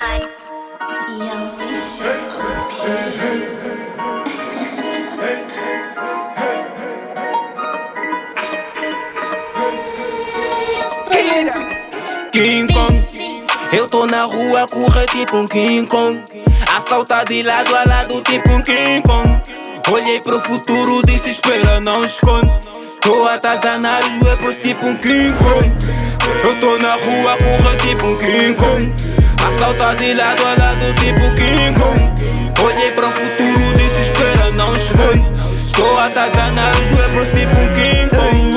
life. Young King Kong, eu tô na rua, correr tipo um King Kong. Assalta de lado a lado tipo um King Kong. Olhei pro futuro, disse espera, não esconde. Tô a atazanar os rappers tipo um King Kong. Eu tô na rua, correr tipo um King Kong. Assalta de lado a lado tipo um King Kong. Olhei pro futuro, disse espera, não esconde. Tô a atazanar os rappers tipo um King Kong.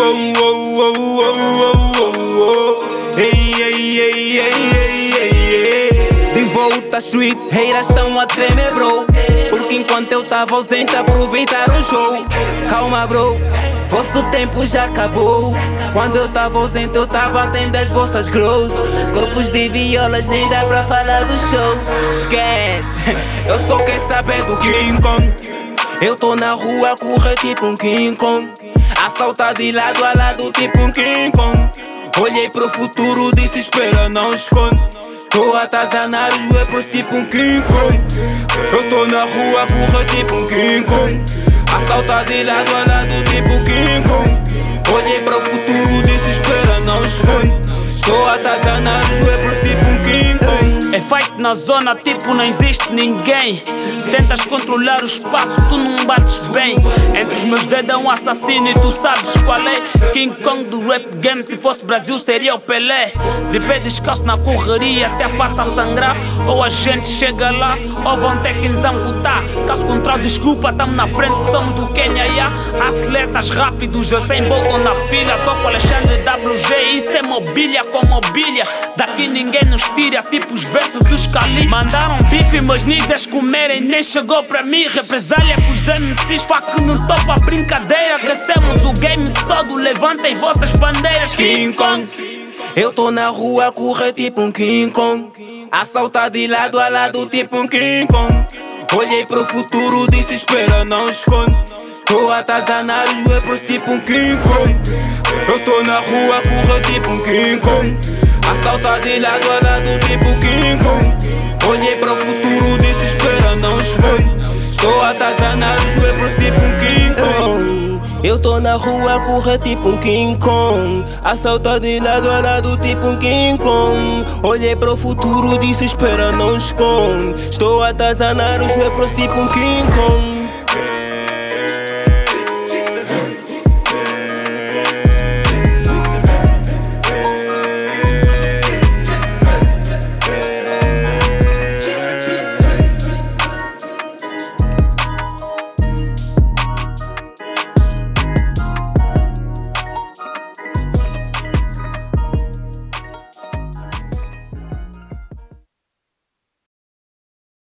De volta à street, haters estão a tremer, bro. Porque enquanto eu tava ausente, aproveitaram o show. Calma, bro, vosso tempo já acabou. Quando eu tava ausente, eu tava atendendo as vossas grows. Corpos de violas, nem dá pra falar do show. Esquece, eu só quero saber do King Kong. Eu tô na rua, correr tipo um King Kong. Assalta de lado a lado tipo um King Kong. Olhei pro futuro, disse espera, não esconde. Tô a atazanar os rappers tipo um King Kong. Eu tô na rua, correr tipo um King Kong. Assalta de lado a lado tipo King Kong. Olhei pro futuro, disse espera, não esconde. Tô a atazanar os rappers tipo um King Kong. É fight na zona, tipo não existe ninguém. Tentas controlar o espaço, tu não bates bem. Entre os meus dedos é um assassino e tu sabes qual é. King Kong do rap game, se fosse Brasil seria o Pelé. De pé descalço na correria até a pata sangrar. Ou a gente chega lá, ou vão ter que nos amputar. Caso contrário, desculpa, tamo na frente, somos do Quênia, yeah. Atletas rápidos, eu sem boco na fila. Toco Alexandre WG, isso é mobília com mobília. Daqui ninguém nos tira, tipo os versos dos Cali. Mandaram bife, meus niggas comerem, nem chegou pra mim. Represália pros MCs, fuck não topa brincadeira. Crescemos o game todo, levantem vossas bandeiras. King Kong, eu tô na rua, correr tipo um King Kong. Assalta de lado a lado tipo um King Kong. Olhei pro futuro, disse espera, não esconde. Tô a atazanar os rappers tipo um King Kong. Eu tô na rua, correr tipo um King Kong. Assalta de lado a lado tipo King Kong. Olhei pro futuro, disse espera, não esconde. Tô a atazanar os rappers tipo um King Kong. Eu tô na rua, correr tipo um King Kong. Assalta de lado a lado tipo um King Kong. Olhei pro futuro, disse espera, não esconde. Estou a atazanar os rappers tipo um King Kong.